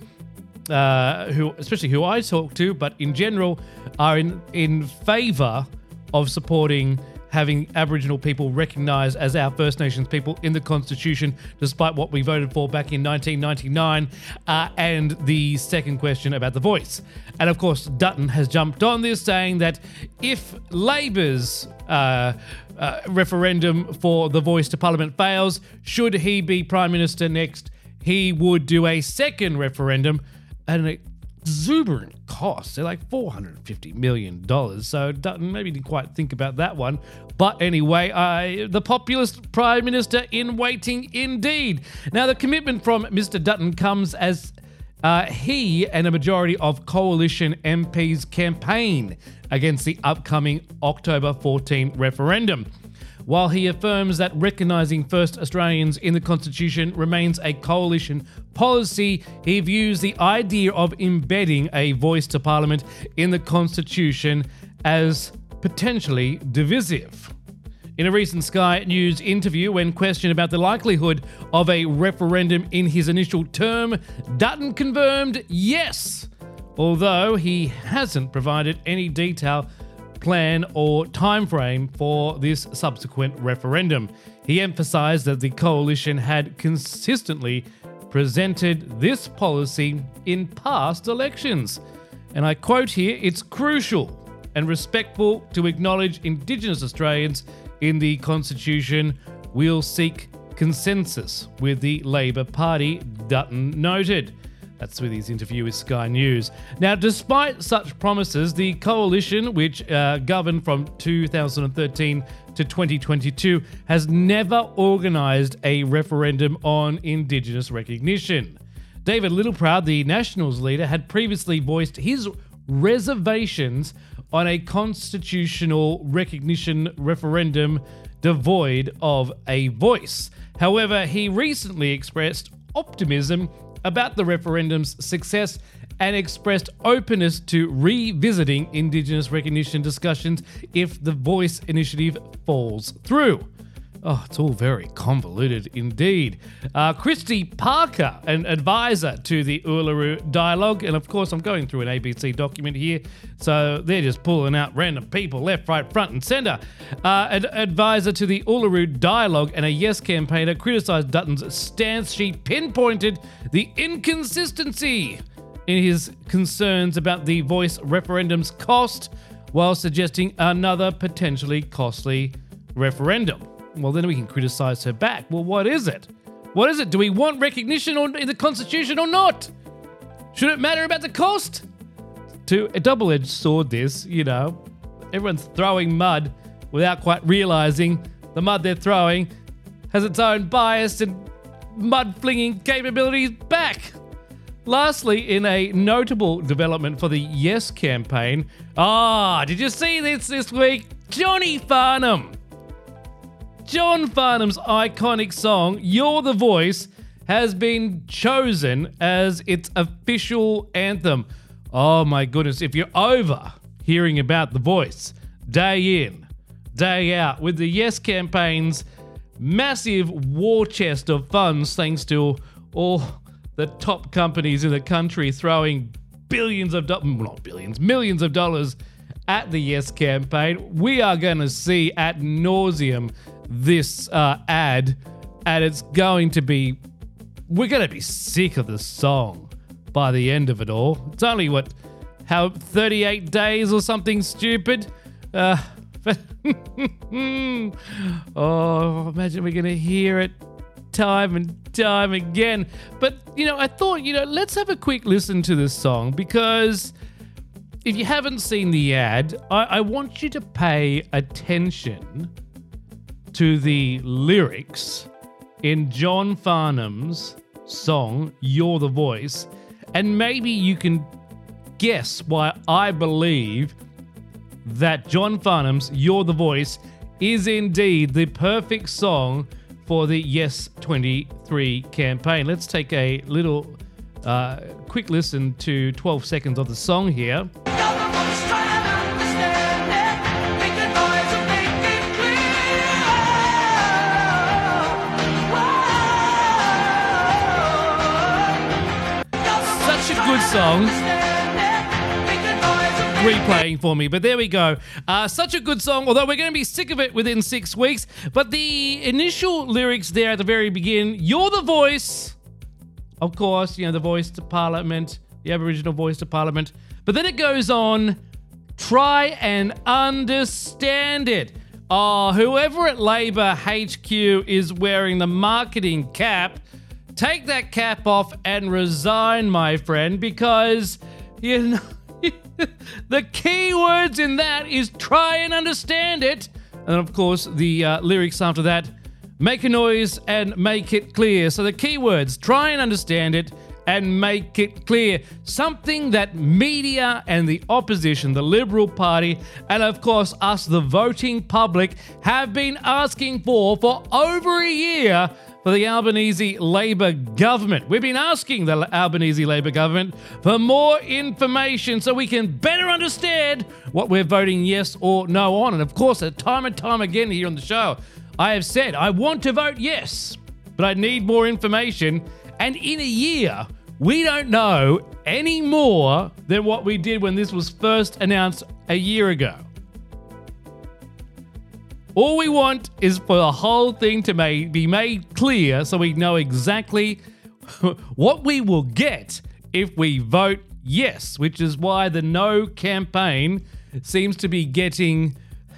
uh, who, especially who I talk to, but in general, are in, in favour of supporting having Aboriginal people recognised as our First Nations people in the Constitution, despite what we voted for back in nineteen ninety-nine, uh, and the second question about the voice. And of course, Dutton has jumped on this, saying that if Labor's uh, uh, referendum for the voice to Parliament fails, should he be Prime Minister next, he would do a second referendum at an exuberant cost. They're like four hundred fifty million dollars. So Dutton maybe didn't quite think about that one. But anyway, uh, the populist Prime Minister in waiting indeed. Now, the commitment from Mister Dutton comes as uh, he and a majority of Coalition M Ps campaign against the upcoming October fourteenth referendum. While he affirms that recognising First Australians in the Constitution remains a coalition policy, he views the idea of embedding a voice to Parliament in the Constitution as potentially divisive. In a recent Sky News interview, when questioned about the likelihood of a referendum in his initial term, Dutton confirmed yes, although he hasn't provided any detail, plan or timeframe for this subsequent referendum. He emphasised that the coalition had consistently presented this policy in past elections. And I quote here, "It's crucial and respectful to acknowledge Indigenous Australians in the Constitution. We'll seek consensus with the Labor Party," Dutton noted. That's with his interview with Sky News. Now, despite such promises, the coalition, which uh, governed from two thousand thirteen to twenty twenty-two, has never organised a referendum on Indigenous recognition. David Littleproud, the Nationals leader, had previously voiced his reservations on a constitutional recognition referendum devoid of a voice. However, he recently expressed optimism about the referendum's success and expressed openness to revisiting Indigenous recognition discussions if the Voice initiative falls through. Oh, it's all very convoluted indeed. Uh, Christy Parker, an advisor to the Uluru Dialogue, and of course I'm going through an A B C document here, so they're just pulling out random people left, right, front and centre. Uh, an advisor to the Uluru Dialogue and a Yes campaigner criticised Dutton's stance. She pinpointed the inconsistency in his concerns about the Voice referendum's cost, while suggesting another potentially costly referendum. Well, then we can criticise her back. Well, what is it? What is it? Do we want recognition in the Constitution or not? Should it matter about the cost? To a double-edged sword, this, you know. Everyone's throwing mud without quite realising the mud they're throwing has its own bias and mud-flinging capabilities back. Lastly, in a notable development for the Yes campaign, ah, did you see this this week? Johnny Farnham. John Farnham's iconic song, You're the Voice, has been chosen as its official anthem. Oh my goodness, if you're over hearing about The Voice day in, day out, with the Yes campaign's massive war chest of funds, thanks to all the top companies in the country throwing billions of dollars, not billions, millions of dollars at the Yes campaign, we are going to see ad nauseum this uh, ad, and it's going to be, we're going to be sick of the song by the end of it all. It's only, what, how thirty-eight days or something stupid. Uh, but oh, imagine we're going to hear it time and time again. But, you know, I thought, you know, let's have a quick listen to this song, because if you haven't seen the ad, I, I want you to pay attention to the lyrics in John Farnham's song, You're the Voice, and maybe you can guess why I believe that John Farnham's You're the Voice is indeed the perfect song for the Yes twenty-three campaign. Let's take a little uh, quick listen to twelve seconds of the song here. Such a good song. Replaying for me, but there we go. Uh, such a good song, although we're going to be sick of it within six weeks. But the initial lyrics there at the very beginning, you're the voice. Of course, you know, the voice to Parliament, the Aboriginal voice to Parliament. But then it goes on, try and understand it. Oh, whoever at Labor H Q is wearing the marketing cap, take that cap off and resign, my friend, because, you know, the key words in that is try and understand it. And of course, the uh, lyrics after that, make a noise and make it clear. So the key words, try and understand it and make it clear. Something that media and the opposition, the Liberal Party, and of course us, the voting public, have been asking for for over a year for the Albanese Labor government. We've been asking the Albanese Labor government for more information so we can better understand what we're voting yes or no on. And of course, time and time again here on the show, I have said I want to vote yes, but I need more information. And in a year, we don't know any more than what we did when this was first announced a year ago. All we want is for the whole thing to may, be made clear so we know exactly what we will get if we vote yes, which is why the no campaign seems to be getting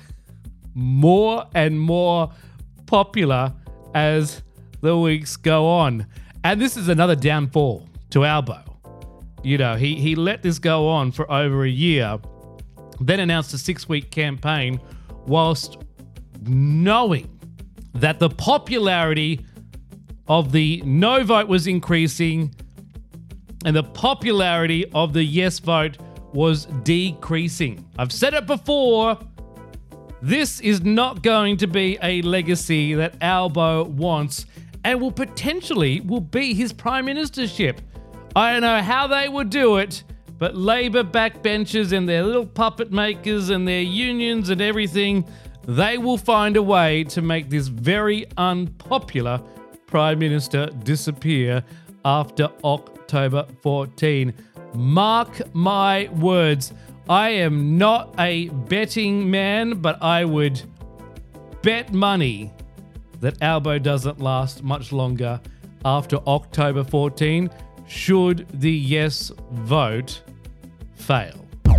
more and more popular as the weeks go on. And this is another downfall to Albo. You know, he, he let this go on for over a year, then announced a six-week campaign whilst knowing that the popularity of the no vote was increasing and the popularity of the yes vote was decreasing. I've said it before, this is not going to be a legacy that Albo wants and will potentially will be his prime ministership. I don't know how they would do it, but Labor backbenchers and their little puppet makers and their unions and everything, they will find a way to make this very unpopular Prime Minister disappear after October fourteenth. Mark my words. I am not a betting man, but I would bet money that Albo doesn't last much longer after October fourteenth, should the yes vote fail.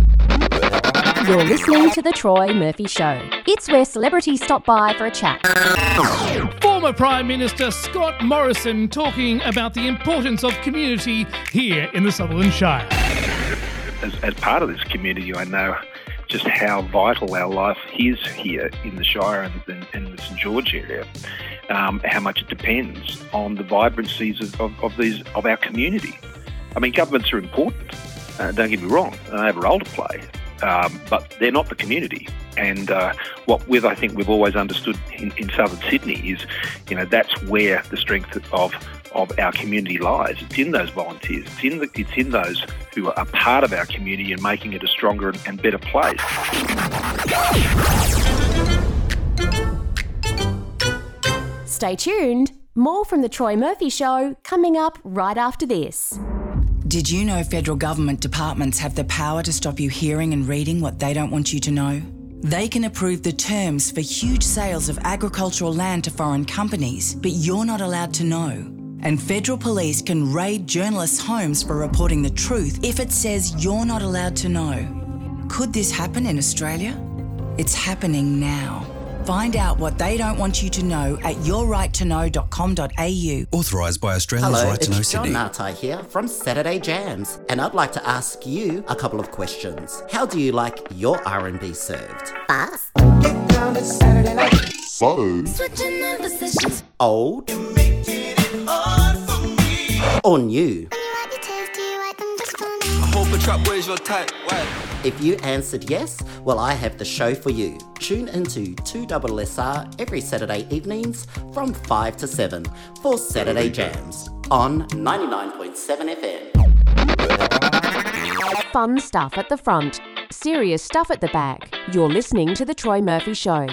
You're listening to The Troy Murphy Show. It's where celebrities stop by for a chat. Former Prime Minister Scott Morrison talking about the importance of community here in the Sutherland Shire. As, as part of this community, I know just how vital our life is here in the Shire and, and, and the St George area. Um, how much it depends on the vibrancies of, of, of these of our community. I mean, governments are important. Uh, don't get me wrong; they have a role to play. Um, but they're not the community. And uh, what with I think we've always understood in, in southern Sydney is, you know, that's where the strength of of our community lies. It's in those volunteers. It's in the, it's in those who are a part of our community and making it a stronger and, and better place. Stay tuned. More from The Troy Murphy Show coming up right after this. Did you know federal government departments have the power to stop you hearing and reading what they don't want you to know? They can approve the terms for huge sales of agricultural land to foreign companies, but you're not allowed to know. And federal police can raid journalists' homes for reporting the truth if it says you're not allowed to know. Could this happen in Australia? It's happening now. Find out what they don't want you to know at your right to know dot com dot a u. Authorised by Australia's Hello, Right to Know it's John Sydney. Nartai here from Saturday Jams, and I'd like to ask you a couple of questions. How do you like your R and B served? Fast? Get down to Saturday night. So? Switching the positions. Old? You're making it hard for me. Or new? I hope a trap where's your type. What? If you answered yes, well, I have the show for you. Tune into two S S R every Saturday evenings from five to seven for Saturday Jams on ninety-nine point seven F M. Fun stuff at the front, serious stuff at the back. You're listening to The Troy Murphy Show.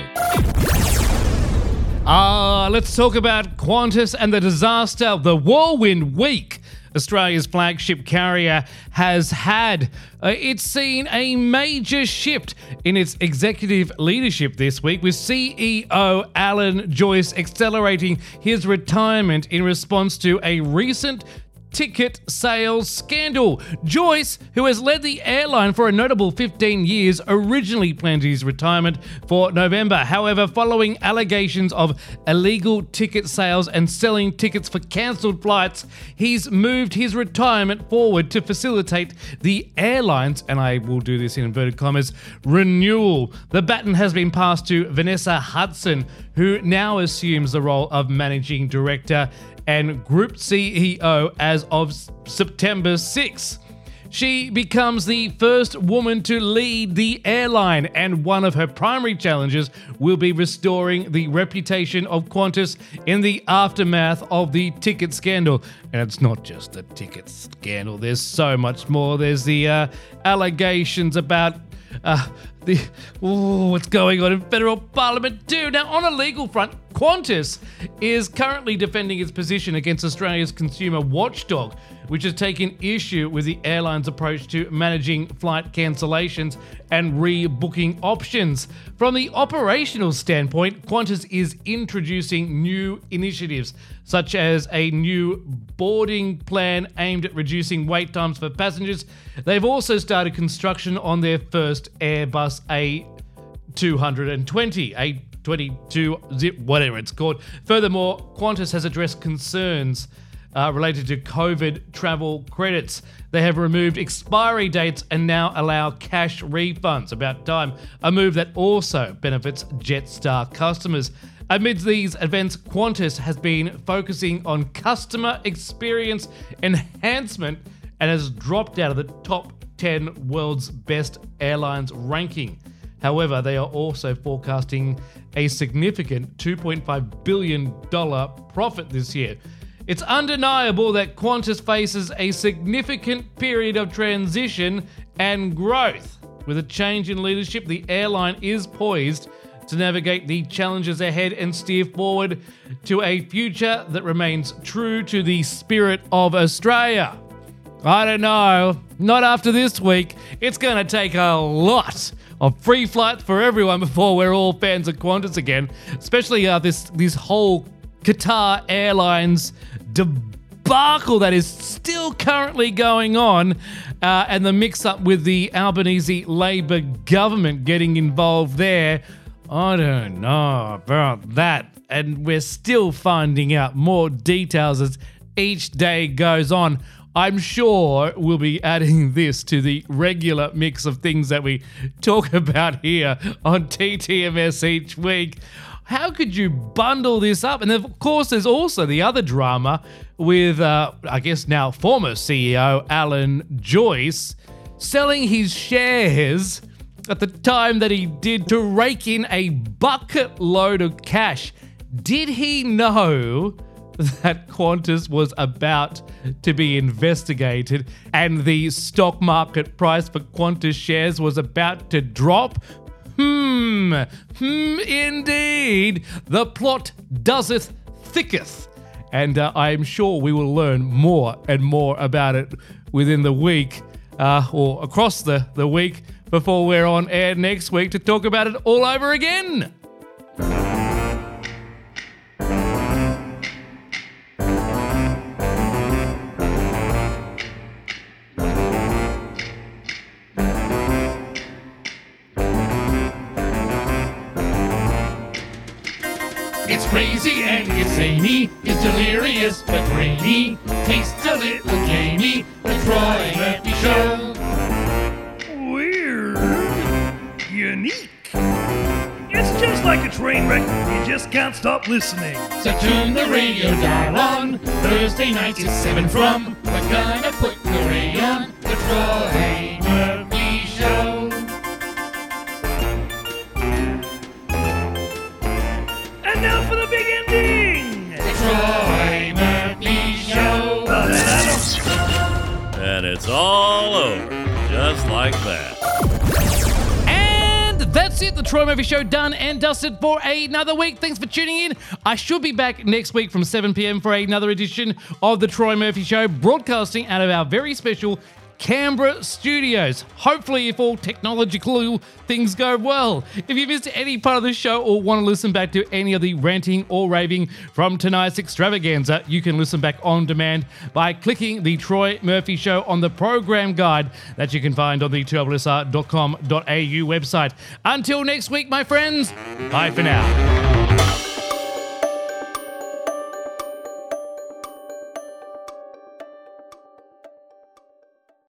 Ah, uh, let's talk about Qantas and the disaster of the whirlwind week Australia's flagship carrier has had. Uh, it's seen a major shift in its executive leadership this week, with C E O Alan Joyce accelerating his retirement in response to a recent ticket sales scandal. Joyce, who has led the airline for a notable fifteen years, originally planned his retirement for November. However, following allegations of illegal ticket sales and selling tickets for cancelled flights, he's moved his retirement forward to facilitate the airline's, and I will do this in inverted commas, renewal. The baton has been passed to Vanessa Hudson, who now assumes the role of managing director and Group C E O as of September sixth. She becomes the first woman to lead the airline, and one of her primary challenges will be restoring the reputation of Qantas in the aftermath of the ticket scandal. And it's not just the ticket scandal, there's so much more. There's the uh, allegations about Uh, the ooh, what's going on in federal parliament too. Now, on a legal front, Qantas is currently defending its position against Australia's consumer watchdog, which has taken issue with the airline's approach to managing flight cancellations and rebooking options. From the operational standpoint, Qantas is introducing new initiatives, such as a new boarding plan aimed at reducing wait times for passengers. They've also started construction on their first Airbus A two twenty, A twenty-two zip, whatever it's called. Furthermore, Qantas has addressed concerns Uh, related to COVID travel credits. They have removed expiry dates and now allow cash refunds. About time. A move that also benefits Jetstar customers. Amidst these events, Qantas has been focusing on customer experience enhancement and has dropped out of the top ten world's best airlines ranking. However, they are also forecasting a significant two point five billion dollars profit this year. It's undeniable that Qantas faces a significant period of transition and growth. With a change in leadership, the airline is poised to navigate the challenges ahead and steer forward to a future that remains true to the spirit of Australia. I don't know, not after this week. It's going to take a lot of free flights for everyone before we're all fans of Qantas again, especially uh, this, this whole Qatar Airlines debacle that is still currently going on, uh, and the mix-up with the Albanese Labor government getting involved there. I don't know about that, and we're still finding out more details as each day goes on. I'm sure we'll be adding this to the regular mix of things that we talk about here on T T M S each week. How could you bundle this up? And then, of course, there's also the other drama with, uh, I guess now former C E O Alan Joyce selling his shares at the time that he did to rake in a bucket load of cash. Did he know that Qantas was about to be investigated and the stock market price for Qantas shares was about to drop? Hmm, hmm, indeed. The plot doeseth thicketh. And uh, I'm sure we will learn more and more about it within the week, uh, or across the, the week, before we're on air next week to talk about it all over again. It's crazy and it's zany, it's delirious but brainy, tastes a little gamey, the Troy Murphy Show. Weird. Unique. It's just like a train wreck, you just can't stop listening. So tune the radio dial on, Thursday nights at seven from, we're gonna put the ray on, the Troy Murphy Show. And now for the big ending! The Troy Murphy Show. And it's all over, just like that. And that's it. The Troy Murphy Show done and dusted for another week. Thanks for tuning in. I should be back next week from seven p.m. for another edition of The Troy Murphy Show, broadcasting out of our very special Canberra studios. Hopefully, if all technological things go well. If you missed any part of the show or want to listen back to any of the ranting or raving from tonight's extravaganza, you can listen back on demand by clicking the Troy Murphy Show on the program guide that you can find on the two S R dot com dot a u website. Until next week, my friends, bye for now.